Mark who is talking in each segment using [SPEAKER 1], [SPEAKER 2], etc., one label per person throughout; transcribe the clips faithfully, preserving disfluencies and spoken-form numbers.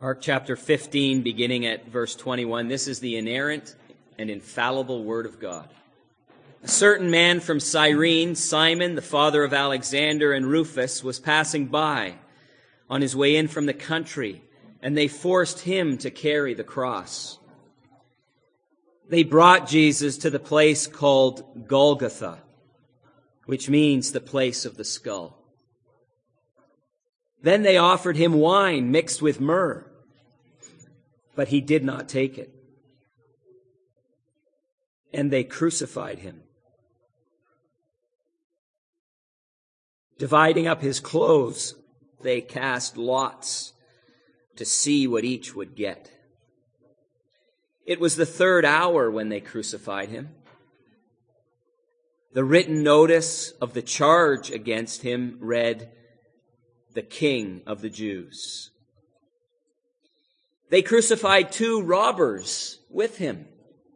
[SPEAKER 1] Mark chapter fifteen, beginning at verse twenty-one. This is the inerrant and infallible Word of God. A certain man from Cyrene, Simon, the father of Alexander and Rufus, was passing by on his way in from the country, and they forced him to carry the cross. They brought Jesus to the place called Golgotha, which means the place of the skull. Then they offered him wine mixed with myrrh, but he did not take it. And they crucified him, dividing up his clothes. They cast lots to see what each would get. It was the third hour when they crucified him. The written notice of the charge against him read, "The King of the Jews." They crucified two robbers with him,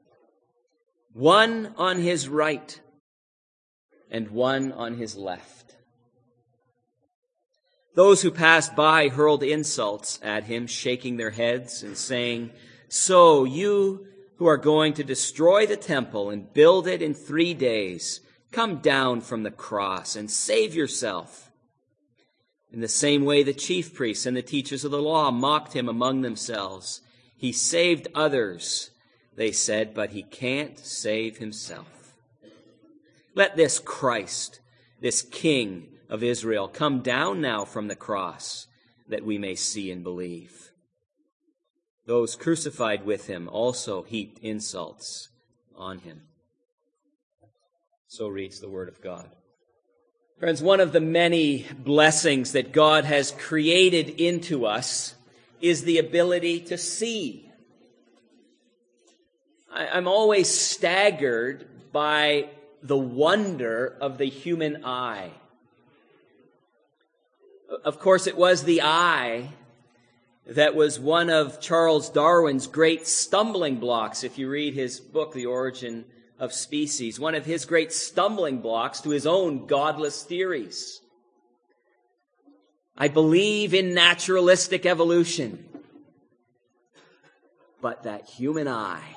[SPEAKER 1] one on his right and one on his left. Those who passed by hurled insults at him, shaking their heads and saying, "So you who are going to destroy the temple and build it in three days, come down from the cross and save yourself." In the same way, the chief priests and the teachers of the law mocked him among themselves. "He saved others," they said, "but he can't save himself. Let this Christ, this King of Israel, come down now from the cross, that we may see and believe." Those crucified with him also heaped insults on him. So reads the word of God. Friends, one of the many blessings that God has created into us is the ability to see. I'm always staggered by the wonder of the human eye. Of course, it was the eye that was one of Charles Darwin's great stumbling blocks. If you read his book, The Origin of Species, one of his great stumbling blocks to his own godless theories. I believe in naturalistic evolution, but that human eye,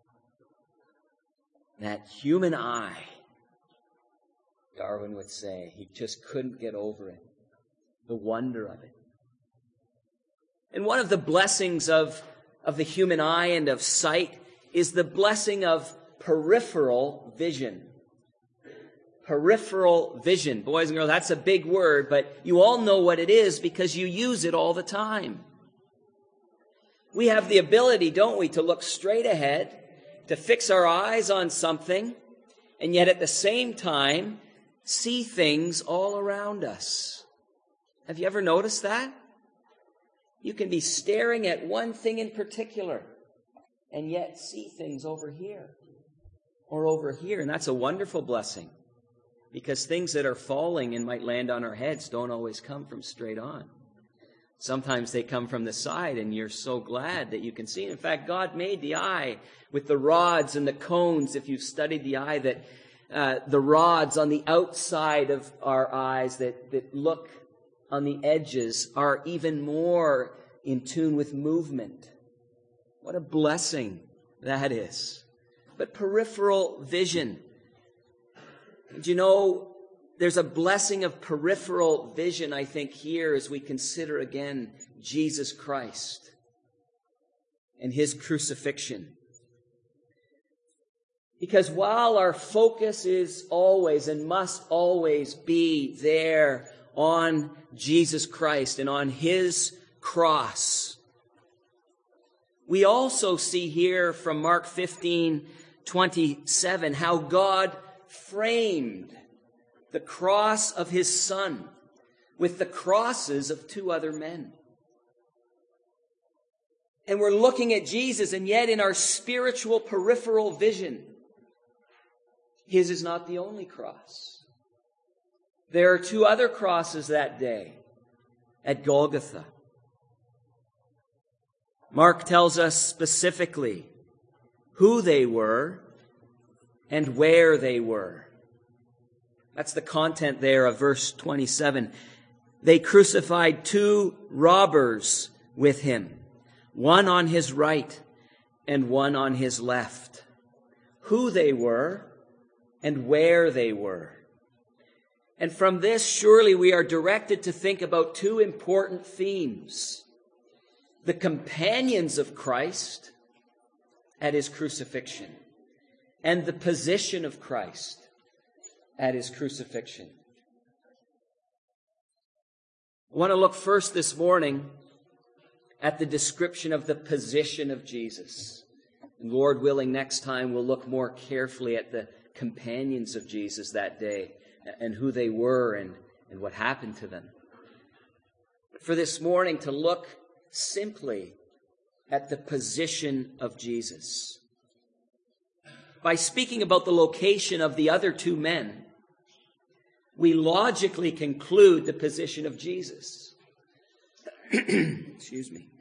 [SPEAKER 1] that human eye, Darwin would say, he just couldn't get over it, the wonder of it. And one of the blessings of, of the human eye and of sight is the blessing of peripheral vision. Peripheral vision. Boys and girls, that's a big word, but you all know what it is because you use it all the time. We have the ability, don't we, to look straight ahead, to fix our eyes on something, and yet at the same time, see things all around us. Have you ever noticed that? You can be staring at one thing in particular, and yet see things over here. Or over here, and that's a wonderful blessing, because things that are falling and might land on our heads don't always come from straight on. Sometimes they come from the side, and you're so glad that you can see. In fact, God made the eye with the rods and the cones. If you've studied the eye, that uh, the rods on the outside of our eyes that, that look on the edges are even more in tune with movement. What a blessing that is. But peripheral vision. Do you know, there's a blessing of peripheral vision, I think, here as we consider again Jesus Christ and his crucifixion. Because while our focus is always and must always be there on Jesus Christ and on his cross, we also see here from Mark fifteen twenty-seven how God framed the cross of his Son with the crosses of two other men. And we're looking at Jesus, and yet in our spiritual peripheral vision, his is not the only cross. There are two other crosses that day at Golgotha. Mark tells us specifically who they were and where they were. That's the content there of verse twenty-seven. They crucified two robbers with him, one on his right and one on his left. Who they were and where they were. And from this, surely we are directed to think about two important themes. The companions of Christ at his crucifixion, and the position of Christ at his crucifixion. I want to look first this morning at the description of the position of Jesus. And Lord willing, next time we'll look more carefully at the companions of Jesus that day and who they were and, and what happened to them. But for this morning, to look simply at the position of Jesus. By speaking about the location of the other two men, we logically conclude the position of Jesus. Excuse me.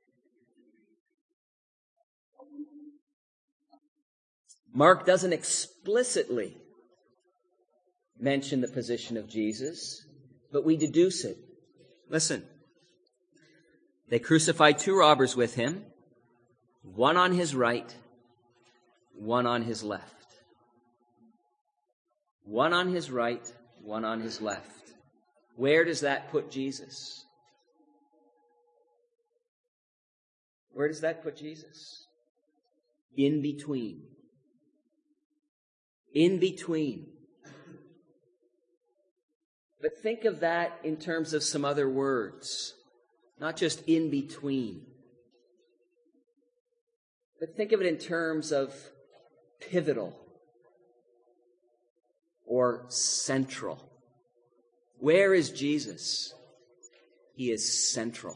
[SPEAKER 1] Mark doesn't explicitly mention the position of Jesus, but we deduce it. Listen. They crucified two robbers with him, one on his right, one on his left. One on his right, one on his left. Where does that put Jesus? Where does that put Jesus? In between. In between. But think of that in terms of some other words. Not just in between. But think of it in terms of pivotal or central. Where is Jesus? He is central.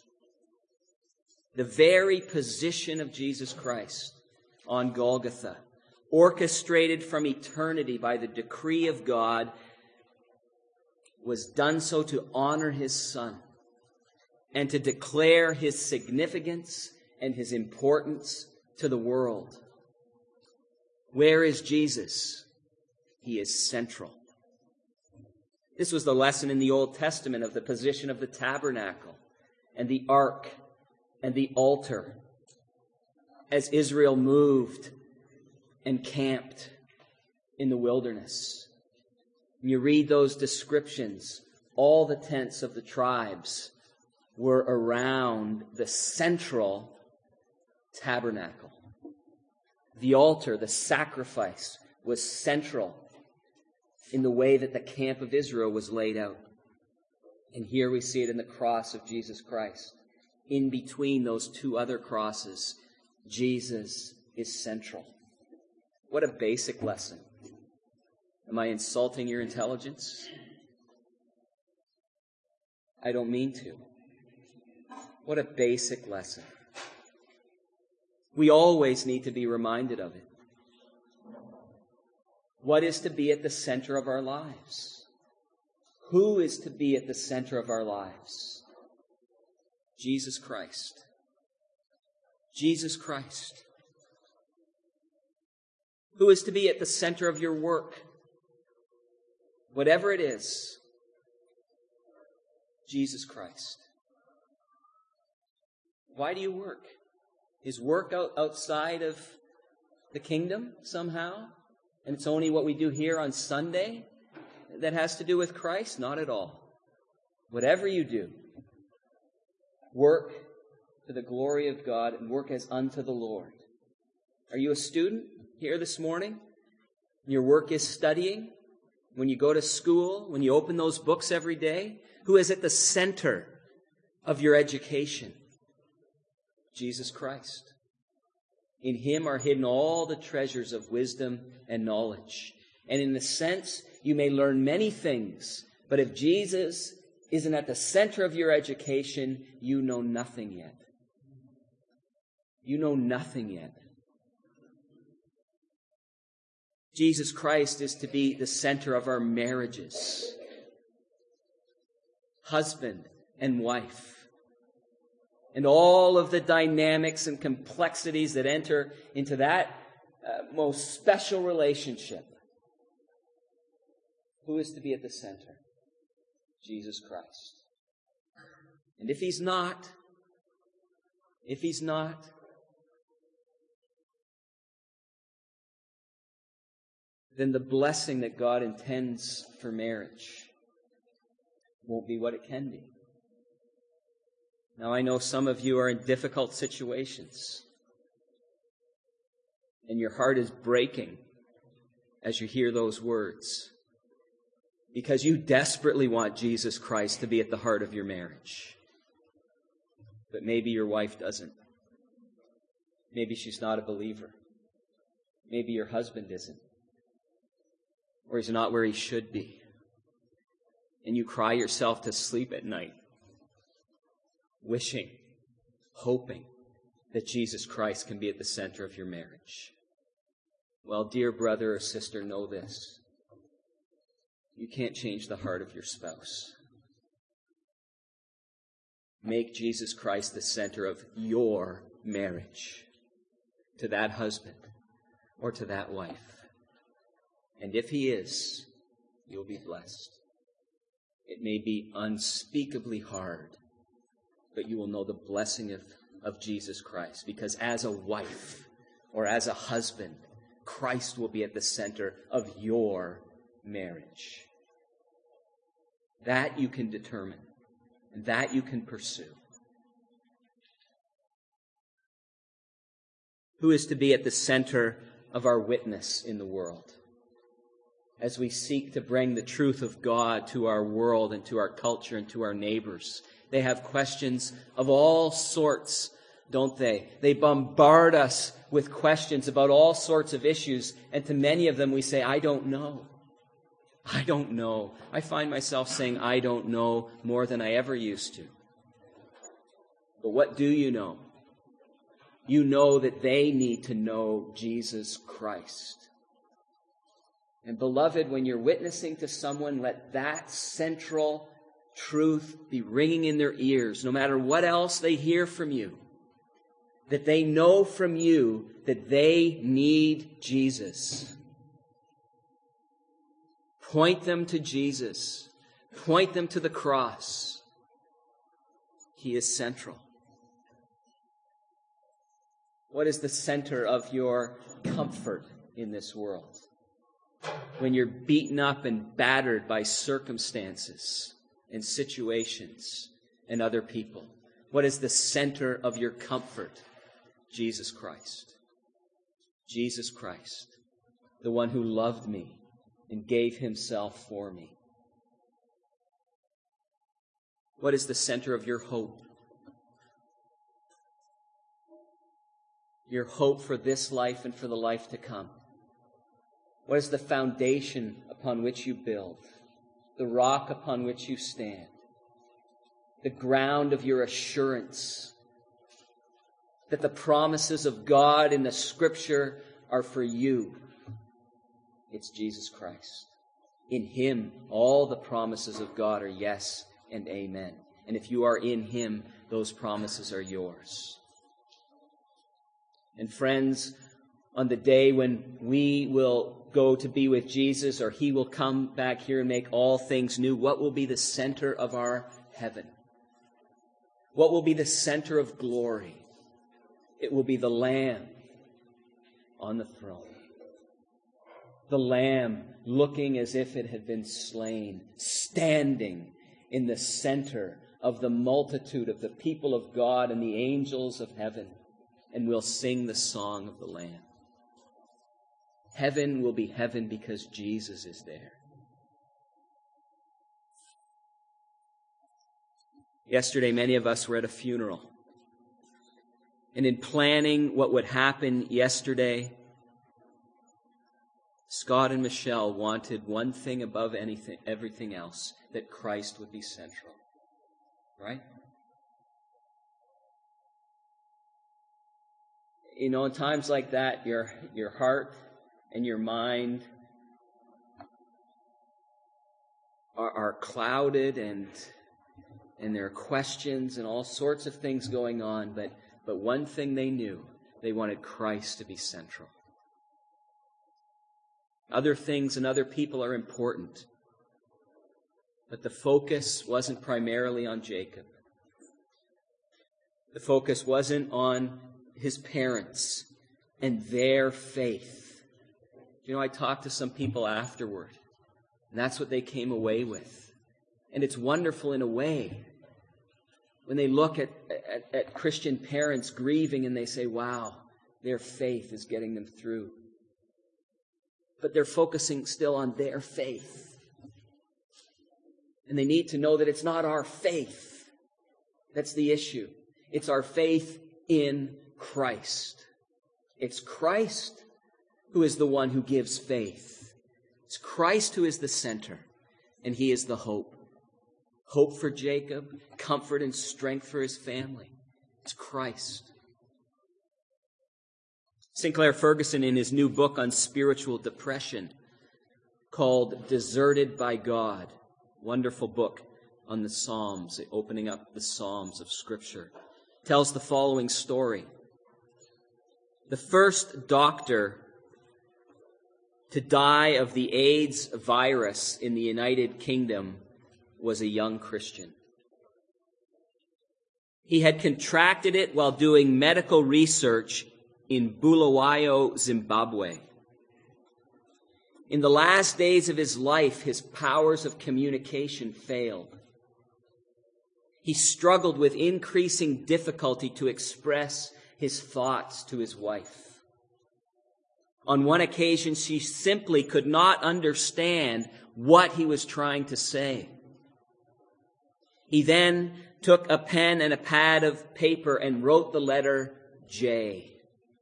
[SPEAKER 1] The very position of Jesus Christ on Golgotha, orchestrated from eternity by the decree of God, was done so to honor his Son and to declare his significance and his importance to the world. Where is Jesus? He is central. This was the lesson in the Old Testament of the position of the tabernacle and the ark and the altar as Israel moved and camped in the wilderness. When you read those descriptions, all the tents of the tribes were around the central tabernacle. The altar, the sacrifice, was central in the way that the camp of Israel was laid out. And here we see it in the cross of Jesus Christ. In between those two other crosses, Jesus is central. What a basic lesson. Am I insulting your intelligence? I don't mean to. What a basic lesson. We always need to be reminded of it. What is to be at the center of our lives? Who is to be at the center of our lives? Jesus Christ. Jesus Christ. Who is to be at the center of your work? Whatever it is, Jesus Christ. Why do you work? Is work out outside of the kingdom somehow? And it's only what we do here on Sunday that has to do with Christ? Not at all. Whatever you do, work to the glory of God and work as unto the Lord. Are you a student here this morning? Your work is studying? When you go to school, when you open those books every day? Who is at the center of your education? Jesus Christ. In him are hidden all the treasures of wisdom and knowledge. And in a sense, you may learn many things, but if Jesus isn't at the center of your education, you know nothing yet. You know nothing yet. Jesus Christ is to be the center of our marriages. Husband and wife. And all of the dynamics and complexities that enter into that uh, most special relationship. Who is to be at the center? Jesus Christ. And if he's not, If he's not, then the blessing that God intends for marriage won't be what it can be. Now, I know some of you are in difficult situations, and your heart is breaking as you hear those words, because you desperately want Jesus Christ to be at the heart of your marriage. But maybe your wife doesn't. Maybe she's not a believer. Maybe your husband isn't. Or he's not where he should be. And you cry yourself to sleep at night, wishing, hoping that Jesus Christ can be at the center of your marriage. Well, dear brother or sister, know this. You can't change the heart of your spouse. Make Jesus Christ the center of your marriage to that husband or to that wife. And if he is, you'll be blessed. It may be unspeakably hard, but you will know the blessing of, of Jesus Christ. Because as a wife or as a husband, Christ will be at the center of your marriage. That you can determine. And that you can pursue. Who is to be at the center of our witness in the world? As we seek to bring the truth of God to our world and to our culture and to our neighbors. They have questions of all sorts, don't they? They bombard us with questions about all sorts of issues, and to many of them we say, I don't know. I don't know. I find myself saying, I don't know more than I ever used to. But what do you know? You know that they need to know Jesus Christ. And beloved, when you're witnessing to someone, let that central truth be ringing in their ears, no matter what else they hear from you. That they know from you that they need Jesus. Point them to Jesus. Point them to the cross. He is central. What is the center of your comfort in this world? When you're beaten up and battered by circumstances and situations and other people. What is the center of your comfort? Jesus Christ. Jesus Christ, the one who loved me and gave himself for me. What is the center of your hope? Your hope for this life and for the life to come. What is the foundation upon which you build? The rock upon which you stand? The ground of your assurance that the promises of God in the Scripture are for you. It's Jesus Christ. In Him, all the promises of God are yes and amen. And if you are in Him, those promises are yours. And friends, on the day when we will go to be with Jesus, or He will come back here and make all things new, what will be the center of our heaven? What will be the center of glory? It will be the Lamb on the throne. The Lamb looking as if it had been slain, standing in the center of the multitude of the people of God and the angels of heaven. And we'll sing the song of the Lamb. Heaven will be heaven because Jesus is there. Yesterday, many of us were at a funeral. And in planning what would happen yesterday, Scott and Michelle wanted one thing above anything, everything else, that Christ would be central. Right? You know, in times like that, your your heart and your mind are, are clouded, and and there are questions and all sorts of things going on, but But one thing they knew, they wanted Christ to be central. Other things and other people are important. But the focus wasn't primarily on Jacob. The focus wasn't on his parents and their faith. You know, I talked to some people afterward, and that's what they came away with. And it's wonderful in a way when they look at, at, at Christian parents grieving and they say, wow, their faith is getting them through. But they're focusing still on their faith. And they need to know that it's not our faith that's the issue. It's our faith in Christ. It's Christ who is the one who gives faith. It's Christ who is the center, and he is the hope. Hope for Jacob, comfort and strength for his family. It's Christ. Sinclair Ferguson, in his new book on spiritual depression called Deserted by God, wonderful book on the Psalms, opening up the Psalms of Scripture, tells the following story. The first doctor to die of the AIDS virus in the United Kingdom was a young Christian. He had contracted it while doing medical research in Bulawayo, Zimbabwe. In the last days of his life, his powers of communication failed. He struggled with increasing difficulty to express his thoughts to his wife. On one occasion, she simply could not understand what he was trying to say. He then took a pen and a pad of paper and wrote the letter J.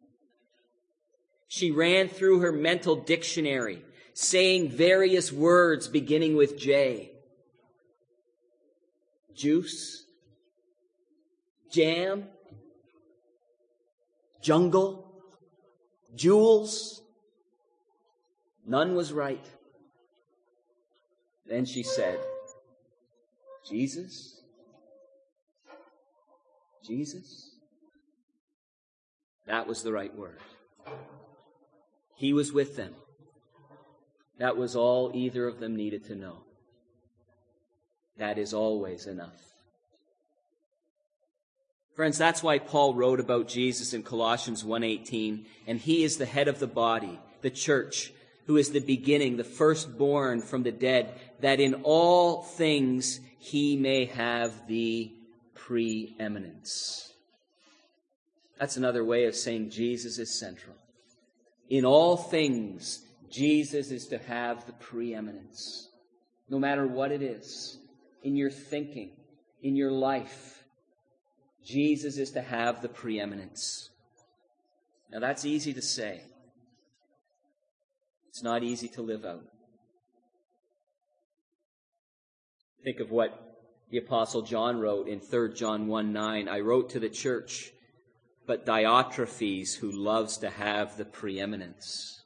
[SPEAKER 1] She ran through her mental dictionary, saying various words beginning with J. Juice, jam, jungle, jewels. None was right. Then she said, Jesus? Jesus? That was the right word. He was with them. That was all either of them needed to know. That is always enough. Friends, that's why Paul wrote about Jesus in Colossians one eighteen, and he is the head of the body, the church, who is the beginning, the firstborn from the dead, that in all things he may have the preeminence. That's another way of saying Jesus is central. In all things, Jesus is to have the preeminence. No matter what it is, in your thinking, in your life, Jesus is to have the preeminence. Now that's easy to say. It's not easy to live out. Think of what the Apostle John wrote in Third John one nine. I wrote to the church, but Diotrephes, who loves to have the preeminence,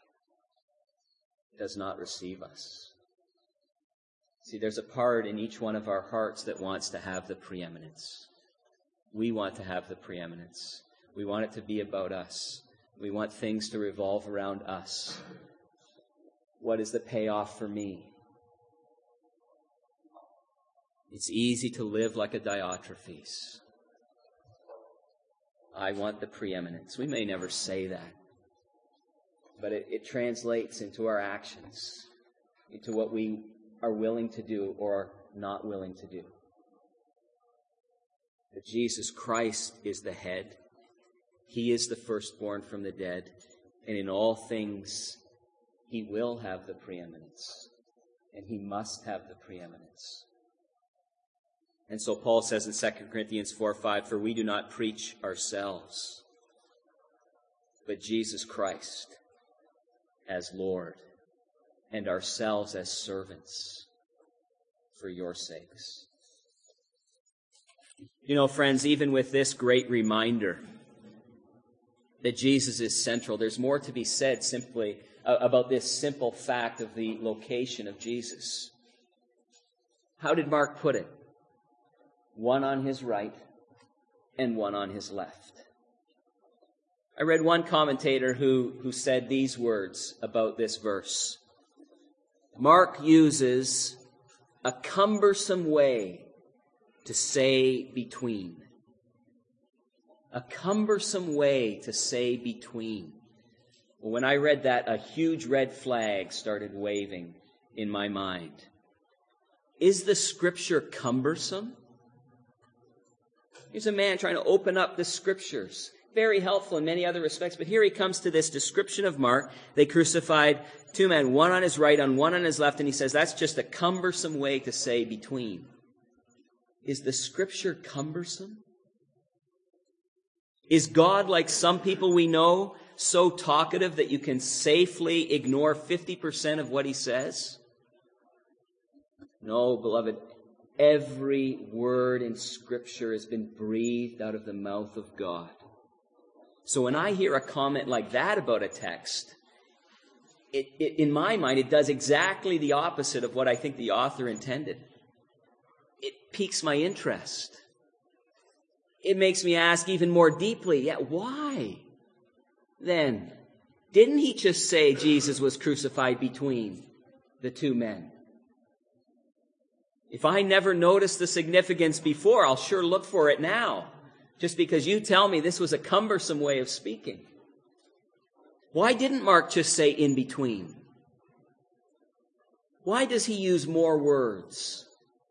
[SPEAKER 1] does not receive us. See, there's a part in each one of our hearts that wants to have the preeminence. We want to have the preeminence. We want it to be about us. We want things to revolve around us. What is the payoff for me? It's easy to live like a Diotrephes. I want the preeminence. We may never say that, but it, it translates into our actions, into what we are willing to do or not willing to do. That Jesus Christ is the head. He is the firstborn from the dead. And in all things, he will have the preeminence. And he must have the preeminence. And so Paul says in Second Corinthians four five, for we do not preach ourselves, but Jesus Christ as Lord, and ourselves as servants for your sakes. You know, friends, even with this great reminder that Jesus is central, there's more to be said simply about this simple fact of the location of Jesus. How did Mark put it? One on his right and one on his left. I read one commentator who, who said these words about this verse. Mark uses a cumbersome way to say between. A cumbersome way to say between. Well, when I read that, a huge red flag started waving in my mind. Is the Scripture cumbersome? Here's a man trying to open up the Scriptures. Very helpful in many other respects, but here he comes to this description of Mark. They crucified two men, one on his right and one on his left, and he says that's just a cumbersome way to say between. Is the Scripture cumbersome? Is God, like some people we know, so talkative that you can safely ignore fifty percent of what he says? No, beloved, every word in Scripture has been breathed out of the mouth of God. So when I hear a comment like that about a text, it, it, in my mind, it does exactly the opposite of what I think the author intended. It piques my interest. It makes me ask even more deeply, yeah, why? Then, didn't he just say Jesus was crucified between the two men? If I never noticed the significance before, I'll sure look for it now, just because you tell me this was a cumbersome way of speaking. Why didn't Mark just say in between? Why does he use more words?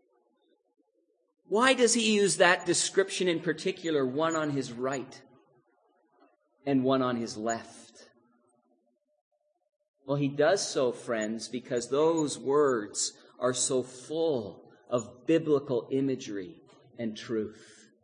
[SPEAKER 1] Why does he use that description in particular, one on his right and one on his left? Well, he does so, friends, because those words are so full of biblical imagery and truth.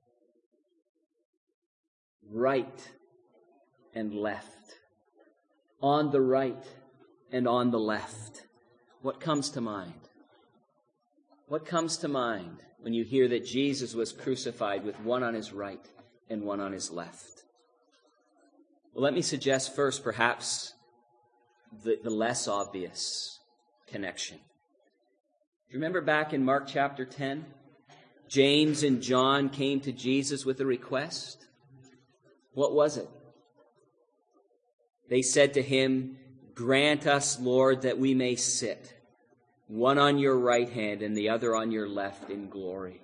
[SPEAKER 1] Right and left. On the right and on the left. What comes to mind? What comes to mind when you hear that Jesus was crucified with one on his right and one on his left? Well, let me suggest first, perhaps, the, the less obvious connection. Do you remember back in Mark chapter ten? James and John came to Jesus with a request. What was it? They said to him, "Grant us, Lord, that we may sit, one on your right hand and the other on your left in glory."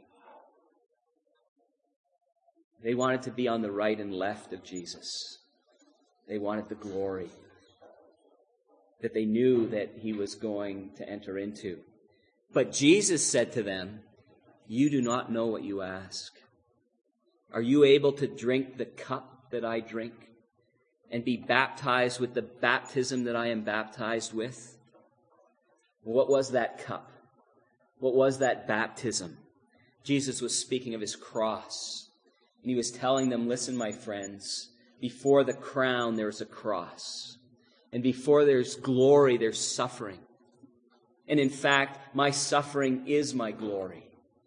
[SPEAKER 1] They wanted to be on the right and left of Jesus. They wanted the glory that they knew that he was going to enter into. But Jesus said to them, "You do not know what you ask. Are you able to drink the cup that I drink and be baptized with the baptism that I am baptized with?" What was that cup? What was that baptism? Jesus was speaking of his cross. And he was telling them, listen, my friends, before the crown there's a cross. And before there's glory, there's suffering. And in fact, my suffering is my glory.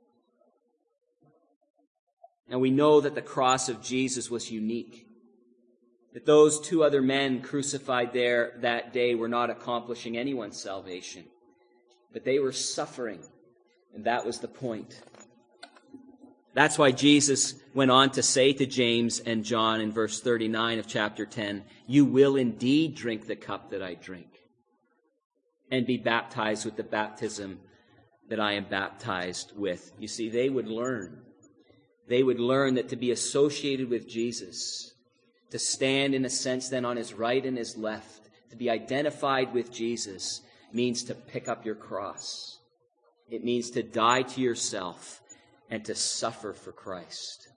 [SPEAKER 1] Now we know that the cross of Jesus was unique. That those two other men crucified there that day were not accomplishing anyone's salvation. But they were suffering, and that was the point. That's why Jesus went on to say to James and John in verse thirty-nine of chapter ten, "You will indeed drink the cup that I drink, and be baptized with the baptism that I am baptized with." You see, they would learn. They would learn that to be associated with Jesus, to stand in a sense then on his right and his left, to be identified with Jesus, means to pick up your cross. It means to die to yourself and to suffer for Christ.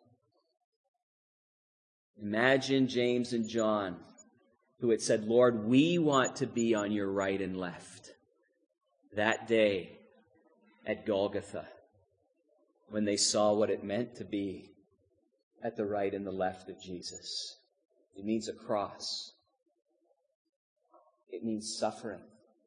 [SPEAKER 1] Imagine James and John, who had said, "Lord, we want to be on your right and left," that day at Golgotha, when they saw what it meant to be at the right and the left of Jesus. It means a cross. It means suffering.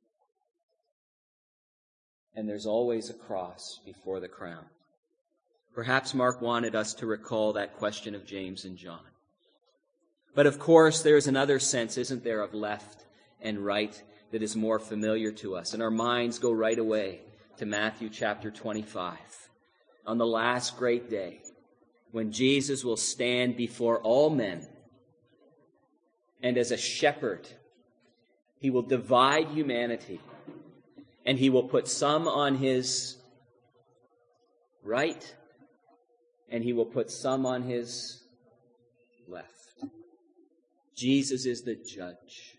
[SPEAKER 1] And there's always a cross before the crown. Perhaps Mark wanted us to recall that question of James and John. But of course, there's another sense, isn't there, of left and right that is more familiar to us. And our minds go right away to Matthew chapter twenty-five. On the last great day, when Jesus will stand before all men, and as a shepherd, he will divide humanity, and he will put some on his right, and he will put some on his left. Jesus is the judge.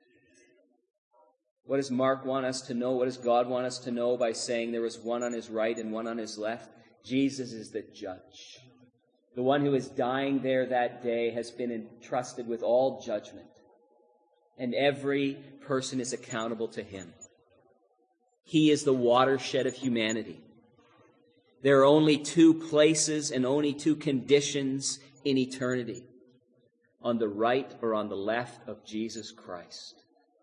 [SPEAKER 1] What does Mark want us to know? What does God want us to know by saying there was one on his right and one on his left? Jesus is the judge. The one who is dying there that day has been entrusted with all judgment, and every person is accountable to him. He is the watershed of humanity. There are only two places and only two conditions in eternity: on the right or on the left of Jesus Christ.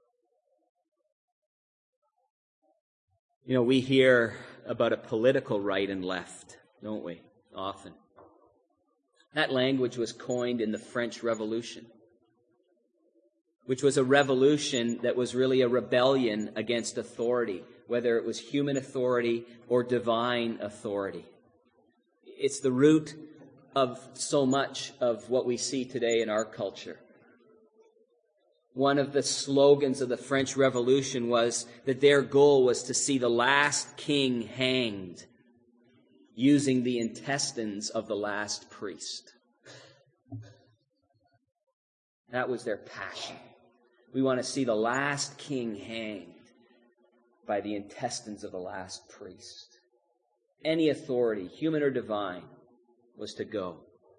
[SPEAKER 1] You know, we hear about a political right and left, don't we? Often. That language was coined in the French Revolution, which was a revolution that was really a rebellion against authority, whether it was human authority or divine authority. It's the root of so much of what we see today in our culture. One of the slogans of the French Revolution was that their goal was to see the last king hanged using the intestines of the last priest. That was their passion. We want to see the last king hanged by the intestines of the last priest. Any authority, human or divine, was to go.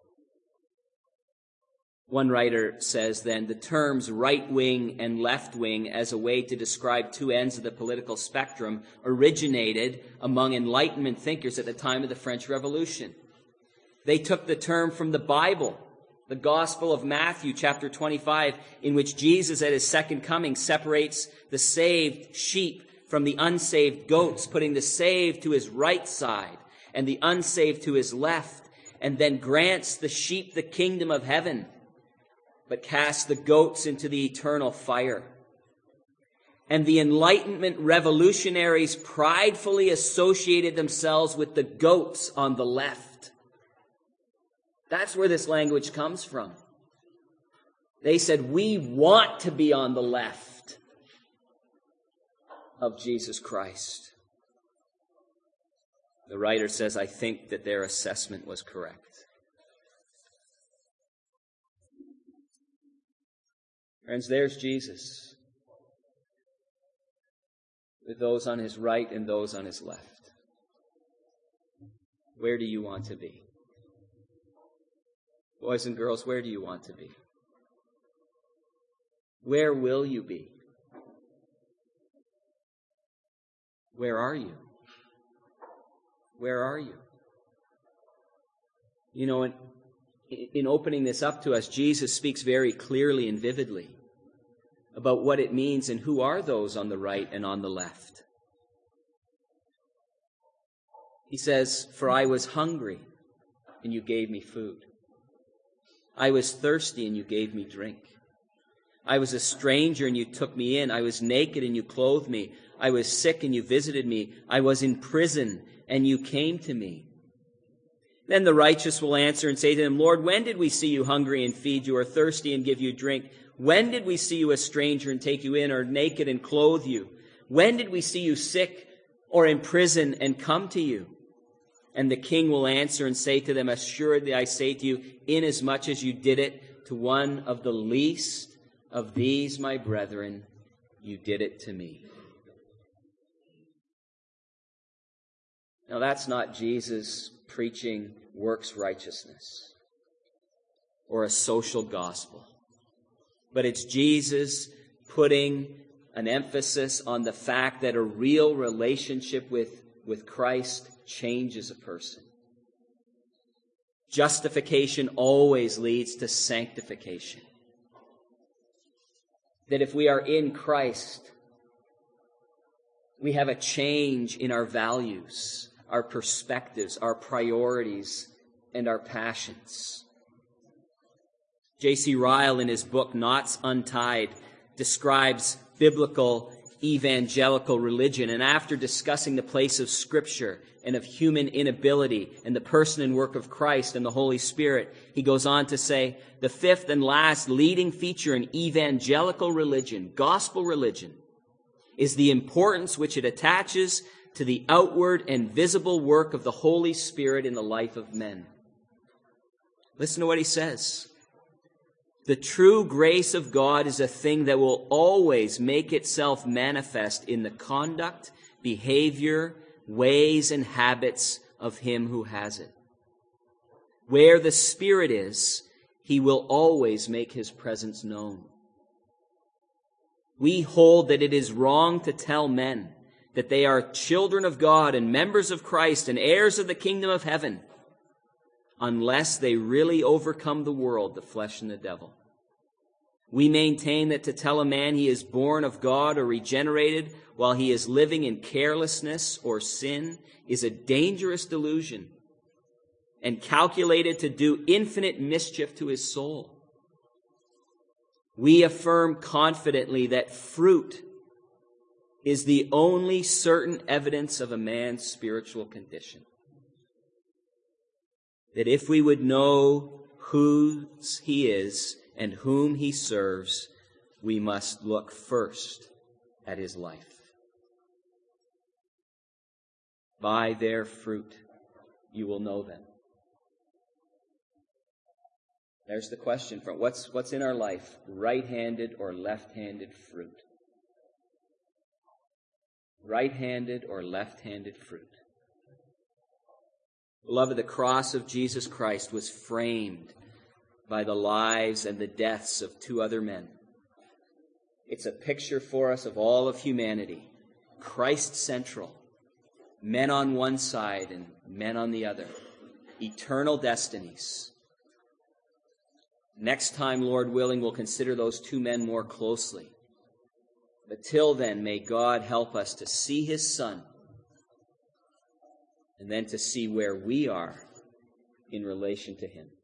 [SPEAKER 1] One writer says then, the terms right-wing and left-wing as a way to describe two ends of the political spectrum originated among Enlightenment thinkers at the time of the French Revolution. They took the term from the Bible, the Gospel of Matthew, chapter twenty-five, in which Jesus at his second coming separates the saved sheep from the unsaved goats, putting the saved to his right side and the unsaved to his left, and then grants the sheep the kingdom of heaven, but casts the goats into the eternal fire. And the Enlightenment revolutionaries pridefully associated themselves with the goats on the left. That's where this language comes from. They said, we want to be on the left of Jesus Christ. The writer says, I think that their assessment was correct. Friends, there's Jesus, with those on his right and those on his left. Where do you want to be? Boys and girls, where do you want to be? Where will you be? Where are you? Where are you? You know, in, in opening this up to us, Jesus speaks very clearly and vividly about what it means and who are those on the right and on the left. He says, for I was hungry, and you gave me food. I was thirsty, and you gave me drink. I was a stranger, and you took me in. I was naked, and you clothed me. I was sick, and you visited me. I was in prison, and you came to me. Then the righteous will answer and say to him, Lord, when did we see you hungry and feed you, or thirsty and give you drink? When did we see you a stranger and take you in, or naked and clothe you? When did we see you sick or in prison and come to you? And the king will answer and say to them, assuredly I say to you, inasmuch as you did it to one of the least of these my brethren, you did it to me. Now that's not Jesus preaching works righteousness or a social gospel, but it's Jesus putting an emphasis on the fact that a real relationship with, with Christ changes a person. Justification always leads to sanctification. That if we are in Christ, we have a change in our values, our perspectives, our priorities, and our passions. J C Ryle, in his book Knots Untied, describes biblical evangelical religion, and after discussing the place of Scripture and of human inability and the person and work of Christ and the Holy Spirit, he goes on to say, the fifth and last leading feature in evangelical religion, gospel religion, is the importance which it attaches to the outward and visible work of the Holy Spirit in the life of men. Listen to what he says. The true grace of God is a thing that will always make itself manifest in the conduct, behavior, ways, and habits of him who has it. Where the Spirit is, he will always make his presence known. We hold that it is wrong to tell men that they are children of God and members of Christ and heirs of the kingdom of heaven, unless they really overcome the world, the flesh, and the devil. We maintain that to tell a man he is born of God or regenerated while he is living in carelessness or sin is a dangerous delusion and calculated to do infinite mischief to his soul. We affirm confidently that fruit is the only certain evidence of a man's spiritual condition. That if we would know whose he is and whom he serves, we must look first at his life. By their fruit you will know them. There's the question from what's what's in our life, right-handed or left-handed fruit? Right-handed or left-handed fruit? Beloved, the cross of Jesus Christ was framed by the lives and the deaths of two other men. It's a picture for us of all of humanity, Christ-central, men on one side and men on the other, eternal destinies. Next time, Lord willing, we'll consider those two men more closely. But till then, may God help us to see his Son and then to see where we are in relation to him.